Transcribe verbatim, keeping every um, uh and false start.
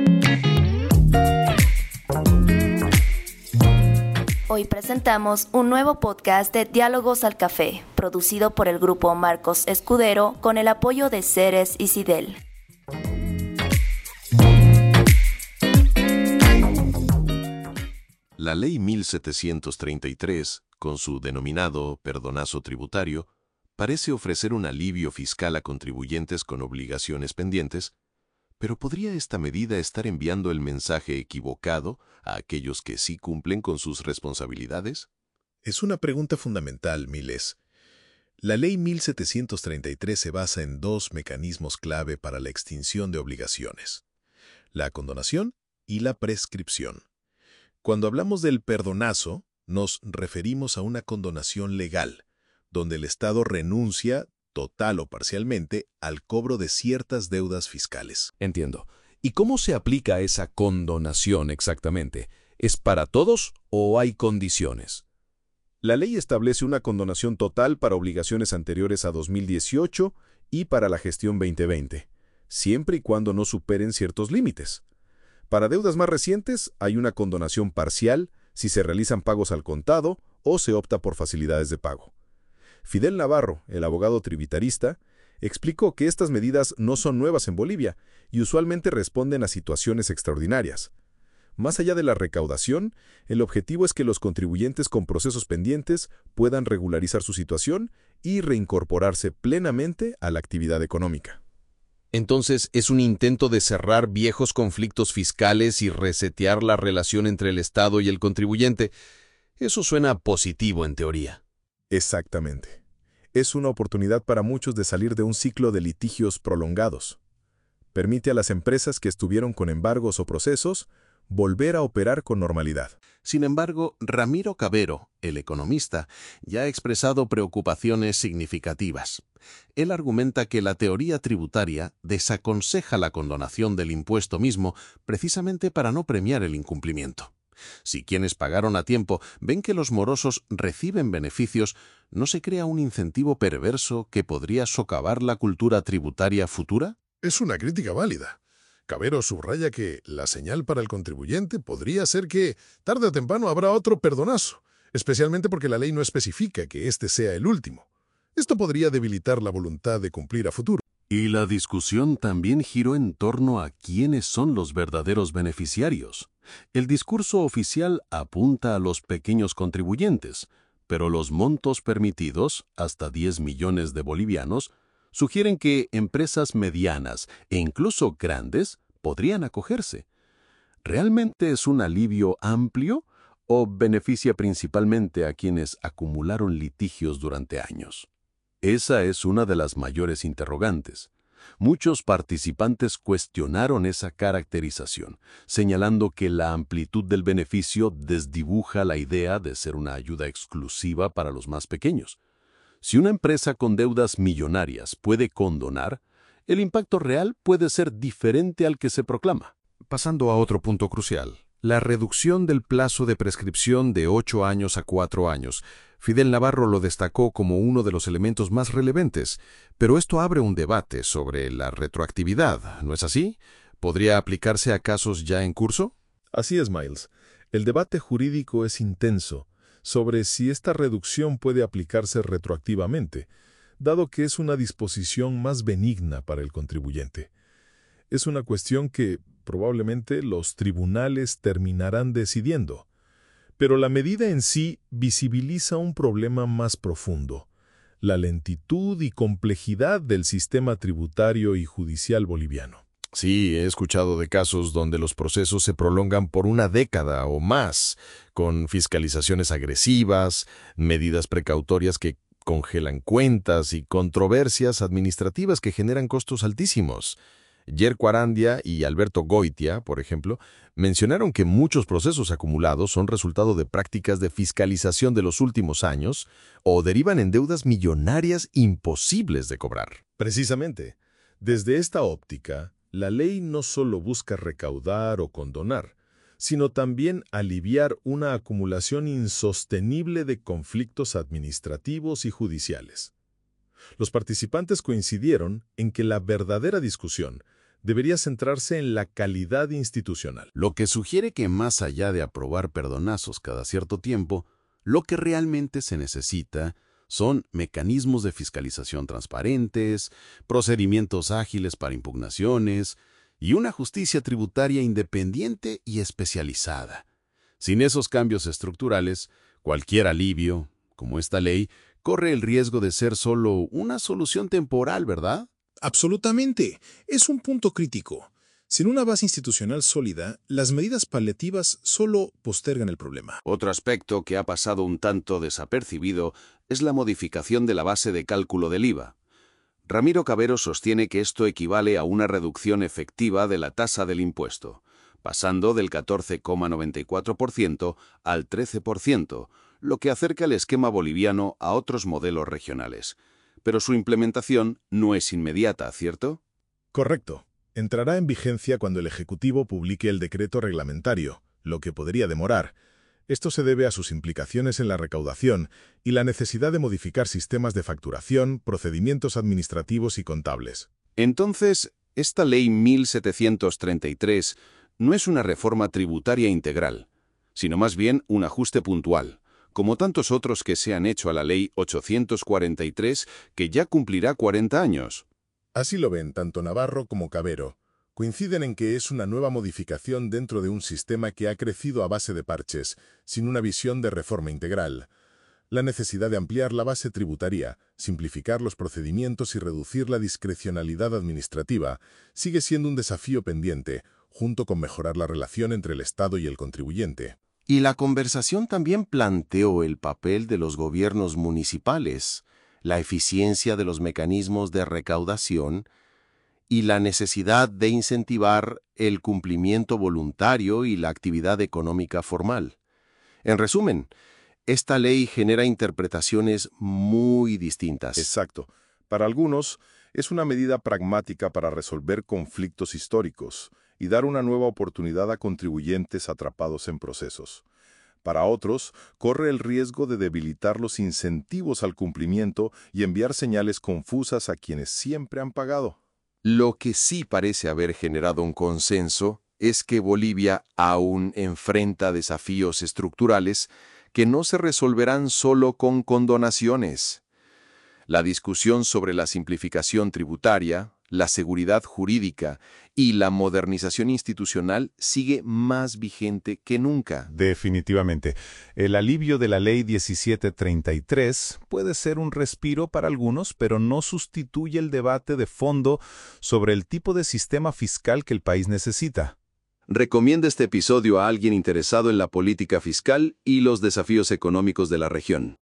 Hoy presentamos un nuevo podcast de Diálogos al Café, producido por el grupo Marcos Escudero con el apoyo de Ceres y Sidel. La Ley mil setecientos treinta y tres, con su denominado perdonazo tributario, parece ofrecer un alivio fiscal a contribuyentes con obligaciones pendientes, pero ¿podría esta medida estar enviando el mensaje equivocado a aquellos que sí cumplen con sus responsabilidades? Es una pregunta fundamental, Miles. La Ley mil setecientos treinta y tres se basa en dos mecanismos clave para la extinción de obligaciones: la condonación y la prescripción. Cuando hablamos del perdonazo, nos referimos a una condonación legal, donde el Estado renuncia, total o parcialmente, al cobro de ciertas deudas fiscales. Entiendo. ¿Y cómo se aplica esa condonación exactamente? ¿Es para todos o hay condiciones? La ley establece una condonación total para obligaciones anteriores a dos mil dieciocho y para la gestión veinte veinte, siempre y cuando no superen ciertos límites. Para deudas más recientes hay una condonación parcial si se realizan pagos al contado o se opta por facilidades de pago. Fidel Navarro, el abogado tributarista, explicó que estas medidas no son nuevas en Bolivia y usualmente responden a situaciones extraordinarias. Más allá de la recaudación, el objetivo es que los contribuyentes con procesos pendientes puedan regularizar su situación y reincorporarse plenamente a la actividad económica. Entonces, ¿es un intento de cerrar viejos conflictos fiscales y resetear la relación entre el Estado y el contribuyente? Eso suena positivo en teoría. Exactamente. Es una oportunidad para muchos de salir de un ciclo de litigios prolongados. Permite a las empresas que estuvieron con embargos o procesos volver a operar con normalidad. Sin embargo, Ramiro Cavero, el economista, ya ha expresado preocupaciones significativas. Él argumenta que la teoría tributaria desaconseja la condonación del impuesto mismo precisamente para no premiar el incumplimiento. Si quienes pagaron a tiempo ven que los morosos reciben beneficios, ¿no se crea un incentivo perverso que podría socavar la cultura tributaria futura? Es una crítica válida. Cavero subraya que la señal para el contribuyente podría ser que, tarde o temprano, habrá otro perdonazo, especialmente porque la ley no especifica que este sea el último. Esto podría debilitar la voluntad de cumplir a futuro. Y la discusión también giró en torno a quiénes son los verdaderos beneficiarios. El discurso oficial apunta a los pequeños contribuyentes, pero los montos permitidos, hasta diez millones de bolivianos, sugieren que empresas medianas e incluso grandes podrían acogerse. ¿Realmente es un alivio amplio o beneficia principalmente a quienes acumularon litigios durante años? Esa es una de las mayores interrogantes. Muchos participantes cuestionaron esa caracterización, señalando que la amplitud del beneficio desdibuja la idea de ser una ayuda exclusiva para los más pequeños. Si una empresa con deudas millonarias puede condonar, el impacto real puede ser diferente al que se proclama. Pasando a otro punto crucial, la reducción del plazo de prescripción de ocho años a cuatro años. Fidel Navarro lo destacó como uno de los elementos más relevantes, pero esto abre un debate sobre la retroactividad, ¿no es así? ¿Podría aplicarse a casos ya en curso? Así es, Miles. El debate jurídico es intenso sobre si esta reducción puede aplicarse retroactivamente, dado que es una disposición más benigna para el contribuyente. Es una cuestión que probablemente los tribunales terminarán decidiendo. Pero la medida en sí visibiliza un problema más profundo: la lentitud y complejidad del sistema tributario y judicial boliviano. Sí, he escuchado de casos donde los procesos se prolongan por una década o más, con fiscalizaciones agresivas, medidas precautorias que congelan cuentas y controversias administrativas que generan costos altísimos. Yerko Arandia y Alberto Goitia, por ejemplo, mencionaron que muchos procesos acumulados son resultado de prácticas de fiscalización de los últimos años o derivan en deudas millonarias imposibles de cobrar. Precisamente, desde esta óptica, la ley no solo busca recaudar o condonar, sino también aliviar una acumulación insostenible de conflictos administrativos y judiciales. Los participantes coincidieron en que la verdadera discusión debería centrarse en la calidad institucional. Lo que sugiere que más allá de aprobar perdonazos cada cierto tiempo, lo que realmente se necesita son mecanismos de fiscalización transparentes, procedimientos ágiles para impugnaciones y una justicia tributaria independiente y especializada. Sin esos cambios estructurales, cualquier alivio, como esta ley, corre el riesgo de ser solo una solución temporal, ¿verdad? Absolutamente. Es un punto crítico. Sin una base institucional sólida, las medidas paliativas solo postergan el problema. Otro aspecto que ha pasado un tanto desapercibido es la modificación de la base de cálculo del I V A. Ramiro Cavero sostiene que esto equivale a una reducción efectiva de la tasa del impuesto, pasando del catorce coma noventa y cuatro por ciento al trece por ciento, lo que acerca el esquema boliviano a otros modelos regionales. Pero su implementación no es inmediata, ¿cierto? Correcto. Entrará en vigencia cuando el Ejecutivo publique el decreto reglamentario, lo que podría demorar. Esto se debe a sus implicaciones en la recaudación y la necesidad de modificar sistemas de facturación, procedimientos administrativos y contables. Entonces, esta Ley mil setecientos treinta y tres no es una reforma tributaria integral, sino más bien un ajuste puntual, como tantos otros que se han hecho a la Ley ochocientos cuarenta y tres, que ya cumplirá cuarenta años. Así lo ven tanto Navarro como Cavero. Coinciden en que es una nueva modificación dentro de un sistema que ha crecido a base de parches, sin una visión de reforma integral. La necesidad de ampliar la base tributaria, simplificar los procedimientos y reducir la discrecionalidad administrativa sigue siendo un desafío pendiente, junto con mejorar la relación entre el Estado y el contribuyente. Y la conversación también planteó el papel de los gobiernos municipales, la eficiencia de los mecanismos de recaudación y la necesidad de incentivar el cumplimiento voluntario y la actividad económica formal. En resumen, esta ley genera interpretaciones muy distintas. Exacto. Para algunos, es una medida pragmática para resolver conflictos históricos y dar una nueva oportunidad a contribuyentes atrapados en procesos. Para otros, corre el riesgo de debilitar los incentivos al cumplimiento y enviar señales confusas a quienes siempre han pagado. Lo que sí parece haber generado un consenso es que Bolivia aún enfrenta desafíos estructurales que no se resolverán solo con condonaciones. La discusión sobre la simplificación tributaria, la seguridad jurídica y la modernización institucional sigue más vigente que nunca. Definitivamente. El alivio de la Ley diecisiete treinta y tres puede ser un respiro para algunos, pero no sustituye el debate de fondo sobre el tipo de sistema fiscal que el país necesita. Recomienda este episodio a alguien interesado en la política fiscal y los desafíos económicos de la región.